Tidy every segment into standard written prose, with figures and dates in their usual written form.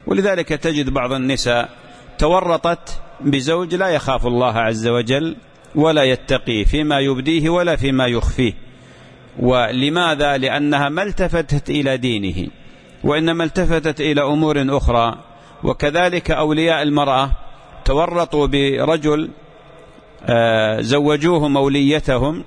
ولذلك تجد بعض النساء تورطت بزوج لا يخاف الله عز وجل ولا يتقي فيما يبديه ولا فيما يخفيه. ولماذا؟ لأنها ما التفتت إلى دينه، وإنما التفتت إلى أمور أخرى. وكذلك أولياء المرأة تورطوا برجل زوجوه موليتهم،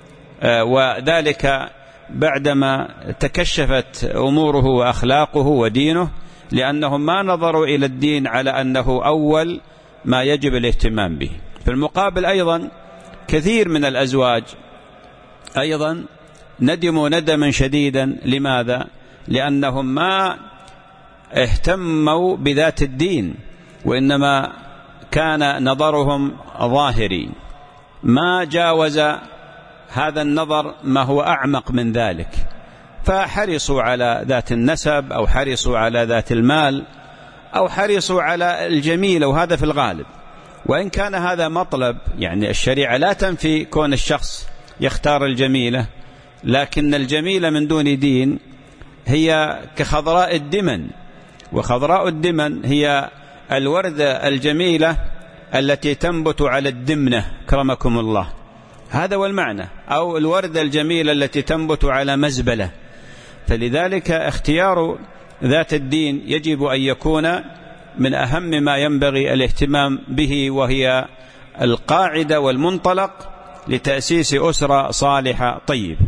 وذلك بعدما تكشفت أموره وأخلاقه ودينه، لأنهم ما نظروا إلى الدين على أنه أول ما يجب الاهتمام به. في المقابل أيضا كثير من الأزواج أيضا ندموا ندما شديدا. لماذا؟ لأنهم ما اهتموا بذات الدين، وإنما كان نظرهم ظاهري، ما جاوز هذا النظر ما هو أعمق من ذلك، فحرصوا على ذات النسب أو حرصوا على ذات المال أو حرصوا على الجميلة، وهذا في الغالب. وإن كان هذا مطلب، يعني الشريعة لا تنفي كون الشخص يختار الجميلة، لكن الجميلة من دون دين هي كخضراء الدمن، وخضراء الدمن هي الوردة الجميلة التي تنبت على الدمنة كرمكم الله، هذا هو المعنى، أو الوردة الجميلة التي تنبت على مزبلة. فلذلك اختيار ذات الدين يجب أن يكون من أهم ما ينبغي الاهتمام به، وهي القاعدة والمنطلق لتأسيس أسرة صالحة طيب.